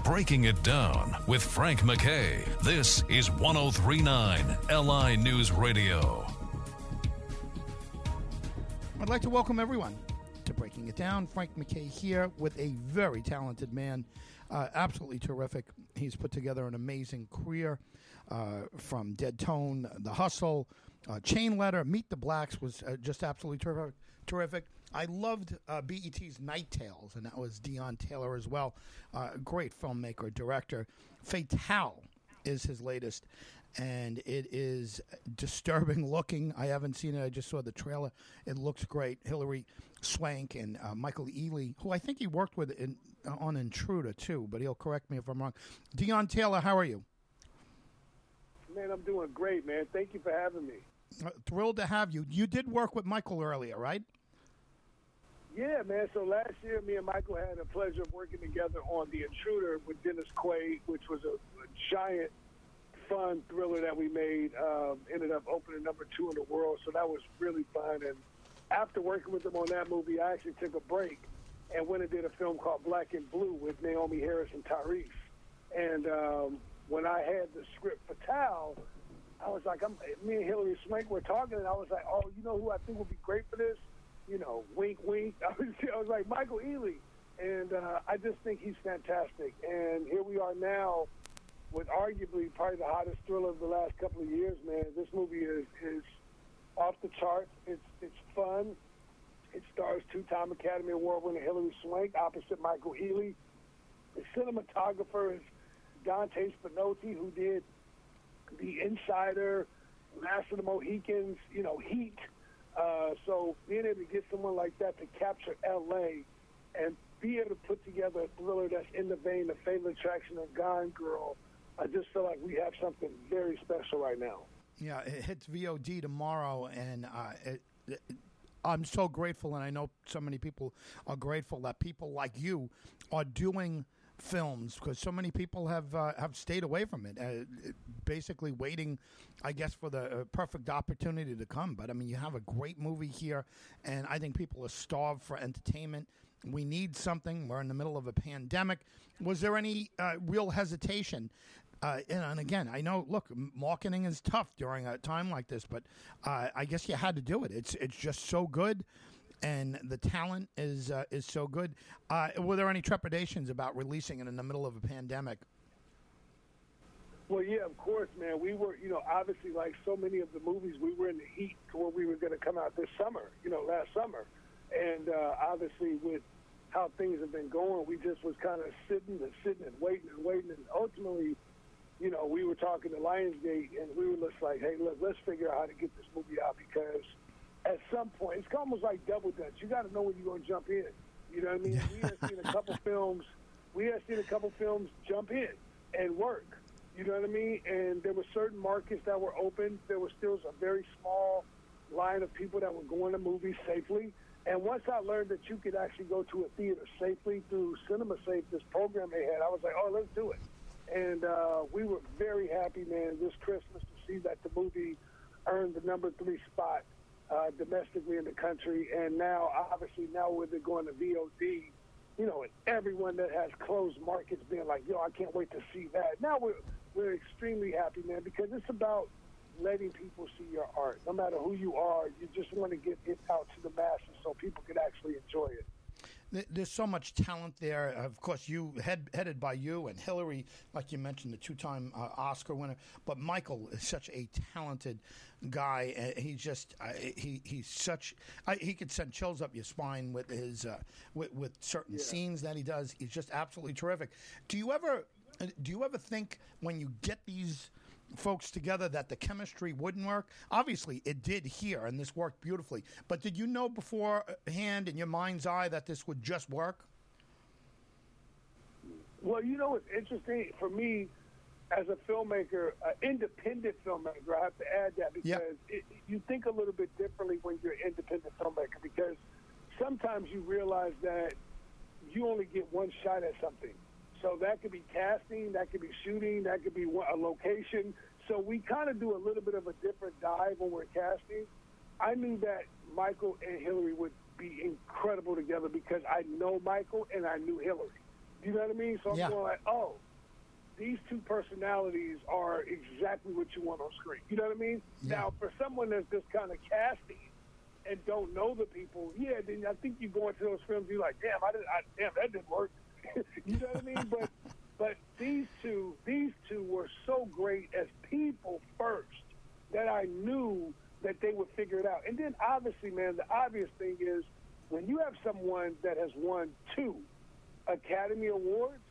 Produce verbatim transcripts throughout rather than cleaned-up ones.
Breaking It Down with Frank McKay. This is one oh three point nine L I News Radio. I'd like to welcome everyone to Breaking It Down. Frank McKay here with a very talented man, uh, absolutely terrific. He's put together an amazing career uh, from Dead Tone, The Hustle, uh, Chain Letter, Meet the Blacks was uh, just absolutely terrific. terrific. I loved uh, B E T's Night Tales, and that was Dion Taylor as well. Uh, great filmmaker, director. Fatale is his latest, and it is disturbing looking. I haven't seen it. I just saw the trailer. It looks great. Hilary Swank and uh, Michael Ealy, who I think he worked with in, uh, on Intruder, too, but he'll correct me if I'm wrong. Dion Taylor, how are you? Man, I'm doing great, man. Thank you for having me. Uh, thrilled to have you. You did work with Michael earlier, right? Yeah, man. So last year, me and Michael had the pleasure of working together on The Intruder with Dennis Quaid, which was a, a giant, fun thriller that we made. Um, ended up opening number two in the world, so that was really fun. And after working with him on that movie, I actually took a break and went and did a film called Black and Blue with Naomi Harris and Tyrese. And um, when I had the script for Tal, I was like, I'm, me and Hilary Swank were talking, and I was like, oh, you know who I think would be great for this? You know, wink, wink. I was, I was like, Michael Ealy. And uh, I just think he's fantastic. And here we are now with arguably probably the hottest thriller of the last couple of years, man. This movie is, is off the charts. It's it's fun. It stars two-time Academy Award winner Hilary Swank opposite Michael Ealy. The cinematographer is Dante Spinotti, who did The Insider, Last of the Mohicans, you know, Heat. Uh, so being able to get someone like that to capture L A and be able to put together a thriller that's in the vein of Fatal Attraction and Gone Girl, I just feel like we have something very special right now. Yeah, it hits V O D tomorrow, and uh, it, it, I'm so grateful, and I know so many people are grateful that people like you are doing films, because so many people have uh, have stayed away from it, uh, basically waiting, I guess, for the uh, perfect opportunity to come. But I mean, you have a great movie here, and I think people are starved for entertainment. We need something. We're in the middle of a pandemic. Was there any uh, real hesitation? Uh, and, and again, I know, look, marketing is tough during a time like this, but uh, I guess you had to do it. It's it's just so good. And the talent is uh, is so good. Uh, were there any trepidations about releasing it in the middle of a pandemic? Well, yeah, of course, man. We were, you know, obviously, like so many of the movies, we were in the heat to where we were going to come out this summer, you know, last summer. And uh, obviously, with how things have been going, we just was kind of sitting and sitting and waiting and waiting. And ultimately, you know, we were talking to Lionsgate, and we were just like, hey, look, let's figure out how to get this movie out, because at some point, it's almost like double dutch. You got to know when you're going to jump in. You know what I mean? We have seen a couple films. We have seen a couple films jump in and work. You know what I mean? And there were certain markets that were open. There was still a very small line of people that were going to movies safely. And once I learned that you could actually go to a theater safely through CinemaSafe, this program they had, I was like, oh, let's do it. And uh, we were very happy, man, this Christmas to see that the movie earned the number three spot Uh, domestically in the country, and now, obviously, now where they're going to V O D, you know, and everyone that has closed markets being like, yo, I can't wait to see that. Now we're we're extremely happy, man, because it's about letting people see your art. No matter who you are, you just want to get it out to the masses so people can actually enjoy it. There's so much talent there. Of course, you head, headed by you and Hilary, like you mentioned, the two-time uh, Oscar winner. But Michael is such a talented guy. Uh, he just uh, he he's such uh, he could send chills up your spine with his uh, with, with certain yeah. scenes that he does. He's just absolutely terrific. Do you ever do you ever think when you get these folks together that the chemistry wouldn't work? Obviously, it did here, and this worked beautifully. But did you know beforehand in your mind's eye that this would just work? Well, you know what's interesting? For me, as a filmmaker, an independent filmmaker, I have to add that because yep. it, you think a little bit differently when you're an independent filmmaker, because sometimes you realize that you only get one shot at something. So that could be casting, that could be shooting, that could be a location. So we kind of do a little bit of a different dive when we're casting. I knew that Michael and Hilary would be incredible together because I know Michael and I knew Hilary. You know what I mean? So I'm Yeah. going like, oh, these two personalities are exactly what you want on screen. You know what I mean? Yeah. Now, for someone that's just kind of casting and don't know the people, yeah, then I think you go into those films, you're like, damn, I didn't, I, damn, that didn't work. You know what I mean? But but these two, these two were so great as people first that I knew that they would figure it out. And then obviously, man, the obvious thing is when you have someone that has won two Academy Awards,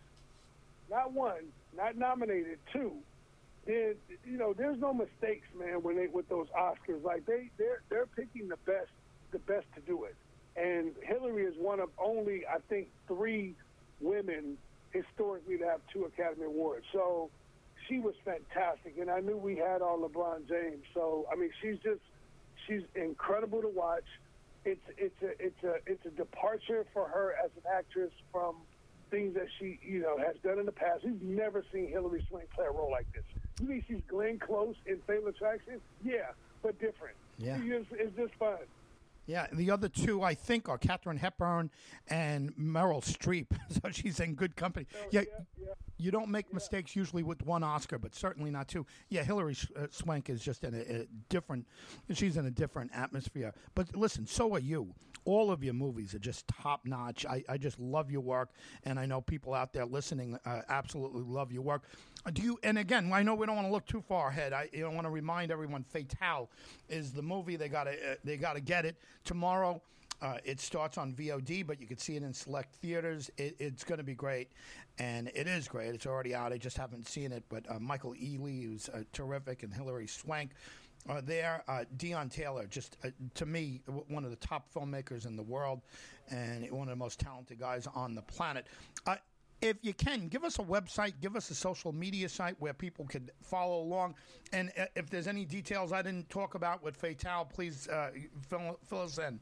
not one, not nominated, two, then you know there's no mistakes, man. When they with those Oscars, like they they're they're picking the best, the best to do it. And Hillary is one of only, I think, three women historically to have two Academy Awards. So she was fantastic, and I knew we had our LeBron James. So I mean, she's just she's incredible to watch. It's it's a it's a it's a departure for her as an actress from things that she you know has done in the past. We've never seen Hillary Swank play a role like this. You mean she's Glenn Close in Fatal Attraction? Yeah, but different. Yeah. She just, it's just fun. Yeah, the other two I think are Katharine Hepburn and Meryl Streep. So she's in good company. Oh, yeah, yeah, yeah. You don't make mistakes usually with one Oscar, but certainly not two. Yeah, Hillary uh, Swank is just in a, a different. She's in a different atmosphere. But listen, so are you. All of your movies are just top notch. I, I just love your work, and I know people out there listening uh, absolutely love your work. Uh, Do you? And again, I know we don't want to look too far ahead. I you know, want to remind everyone, Fatale is the movie. They got to uh, they got to get it tomorrow. Uh, it starts on V O D, but you can see it in select theaters. It, it's going to be great, and it is great. It's already out. I just haven't seen it. But uh, Michael Ealy, who's uh, terrific, and Hilary Swank are there. Uh, Deon Taylor, just uh, to me, w- one of the top filmmakers in the world, and one of the most talented guys on the planet. Uh, if you can, give us a website, give us a social media site where people could follow along. And uh, if there's any details I didn't talk about with Fatale, please uh, fill, fill us in.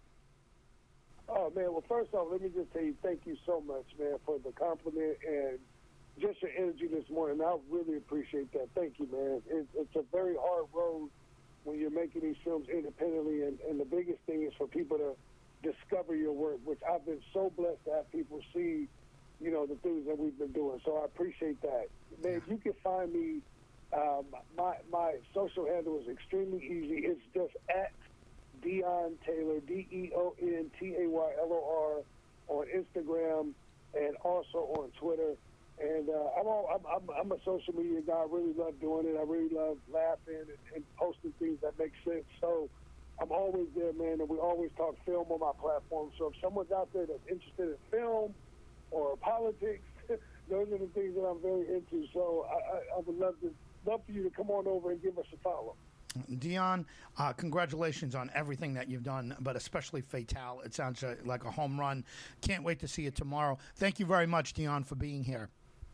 Oh, man, well, first off, let me just tell you thank you so much, man, for the compliment and just your energy this morning. I really appreciate that. Thank you, man. It's, it's a very hard road when you're making these films independently, and, and the biggest thing is for people to discover your work, which I've been so blessed to have people see, you know, the things that we've been doing. So I appreciate that. Man, you can find me, um, my, my social handle is extremely easy. It's just at Deon Taylor, D E O N T A Y L O R, on Instagram and also on Twitter. And uh, I'm, all, I'm, I'm I'm a social media guy. I really love doing it. I really love laughing and, and posting things that make sense. So I'm always there, man, and we always talk film on my platform. So if someone's out there that's interested in film or politics, those are the things that I'm very into. So I, I, I would love to love for you to come on over and give us a follow. Deon, uh, congratulations on everything that you've done, but especially Fatale. It sounds uh, like a home run. Can't wait to see it tomorrow. Thank you very much, Deon, for being here.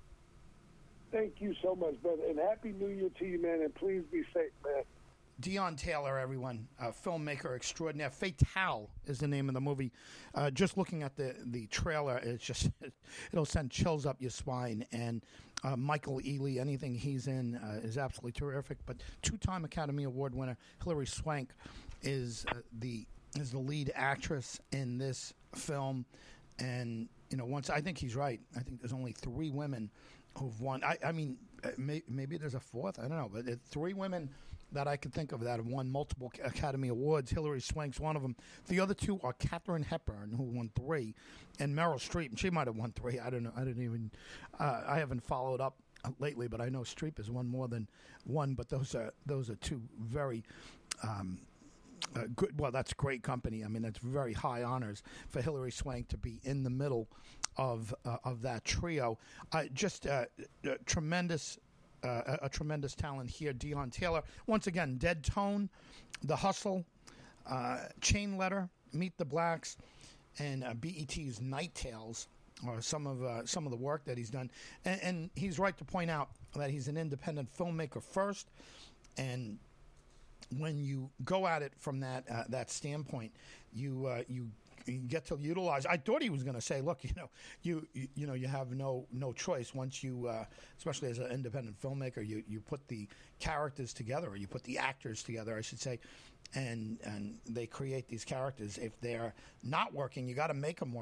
Thank you so much, brother, and Happy New Year to you, man, and please be safe, man. Deon Taylor, everyone, uh, filmmaker extraordinaire. Fatale is the name of the movie. Uh, just looking at the, the trailer, it's just it'll send chills up your spine. And uh, Michael Ealy, anything he's in uh, is absolutely terrific. But two-time Academy Award winner Hilary Swank is uh, the is the lead actress in this film. And you know, once I think he's right. I think there's only three women who've won. I, I mean, may, maybe there's a fourth. I don't know, but it's three women that I can think of that have won multiple Academy Awards. Hilary Swank's one of them. The other two are Katharine Hepburn, who won three, and Meryl Streep. And she might have won three. I don't know. I didn't even. Uh, I haven't followed up lately, but I know Streep has won more than one. But those are those are two very. Um, Uh, good. Well, that's great company. I mean, that's very high honors for Hilary Swank to be in the middle of uh, of that trio. Uh, just uh, uh, tremendous, uh, a, a tremendous talent here. Deon Taylor, once again, Dead Tone, The Hustle, uh, Chain Letter, Meet the Blacks, and uh, B E T's Night Tales are some of uh, some of the work that he's done. And, and he's right to point out that he's an independent filmmaker first, and when you go at it from that uh, that standpoint, you uh, you you get to utilize. I thought he was going to say, "Look, you know, you, you you know, you have no no choice once you, uh, especially as an independent filmmaker, you, you put the characters together, or you put the actors together, I should say, and and they create these characters. If they're not working, you got to make them work."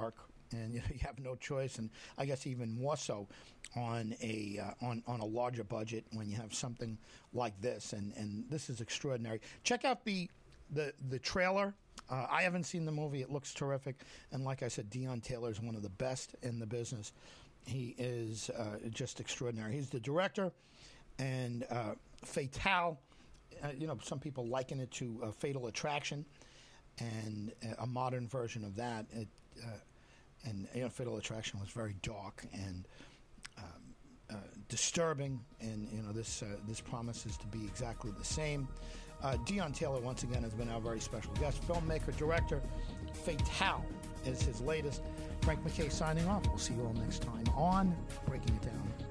and you know, you have no choice. And I guess even more so on a uh, on on a larger budget when you have something like this. And, and this is extraordinary. Check out the the the trailer. Uh, I haven't seen the movie. It looks terrific. And like I said, Deon Taylor is one of the best in the business. He is uh, just extraordinary. He's the director, and uh, Fatale. Uh, you know, some people liken it to uh, Fatal Attraction, and uh, a modern version of that. It, uh, and you know, Fatal Attraction was very dark and um, uh, disturbing, and you know, this uh, this promises to be exactly the same. Uh, Deon Taylor, once again, has been our very special guest. Filmmaker, director. Fatale is his latest. Frank McKay signing off. We'll see you all next time on Breaking It Down.